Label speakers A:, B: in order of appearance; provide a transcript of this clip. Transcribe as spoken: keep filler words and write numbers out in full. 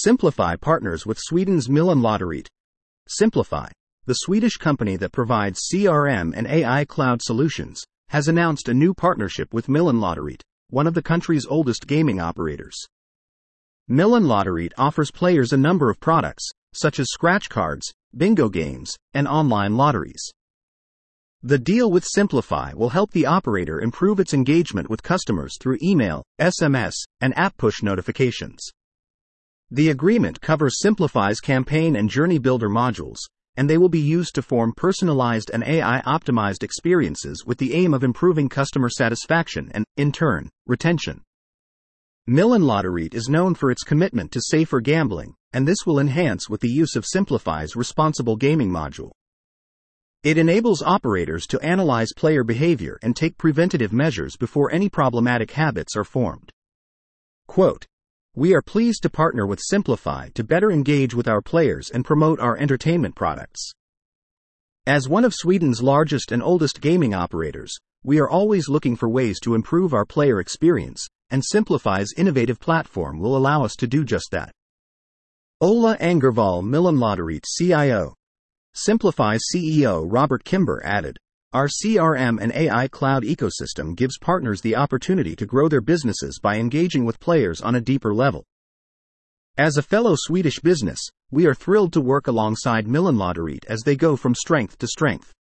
A: Simplify partners with Sweden's Millenlotteriet. Simplify, the Swedish company that provides C R M and A I cloud solutions, has announced a new partnership with Millenlotteriet, one of the country's oldest gaming operators. Millenlotteriet offers players a number of products, such as scratch cards, bingo games, and online lotteries. The deal with Simplify will help the operator improve its engagement with customers through email, S M S, and app push notifications. The agreement covers Simplify's campaign and journey builder modules, and they will be used to form personalized and A I-optimized experiences with the aim of improving customer satisfaction and, in turn, retention. Millenlotteriet is known for its commitment to safer gambling, and this will enhance with the use of Simplify's responsible gaming module. It enables operators to analyze player behavior and take preventative measures before any problematic habits are formed. Quote, "We are pleased to partner with Simplify to better engage with our players and promote our entertainment products. As one of Sweden's largest and oldest gaming operators, we are always looking for ways to improve our player experience, and Simplify's innovative platform will allow us to do just that." Ola Angervall, Millenlotteriet C I O. Simplify's C E O Robert Kimber added, "Our C R M and A I cloud ecosystem gives partners the opportunity to grow their businesses by engaging with players on a deeper level. As a fellow Swedish business, we are thrilled to work alongside Millenlotteriet as they go from strength to strength."